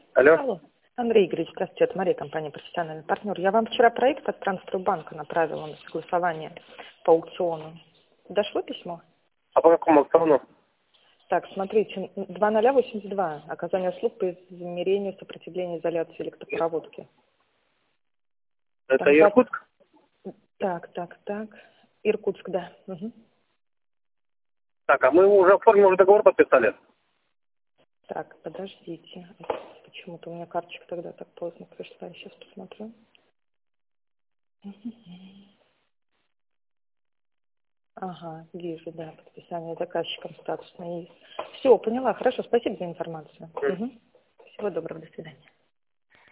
Алло. Алло. Андрей Игоревич, здравствуйте, это Мария, компания «Профессиональный партнер». Я вам вчера проект от Трансстройбанка направила на согласование по аукциону. Дошло письмо? А по какому аукциону? Так, смотрите, 2082. Оказание услуг по измерению сопротивления изоляции электропроводки. Это Там Иркутск? Так. Иркутск, да. Угу. Так, а мы уже оформили договор, подписали. Так, подождите. Почему-то у меня карточка тогда так поздно пришла. Я сейчас посмотрю. Ага, вижу, да, подписание заказчиком статусное есть. Все, поняла, хорошо, спасибо за информацию. Угу. Всего доброго, до свидания.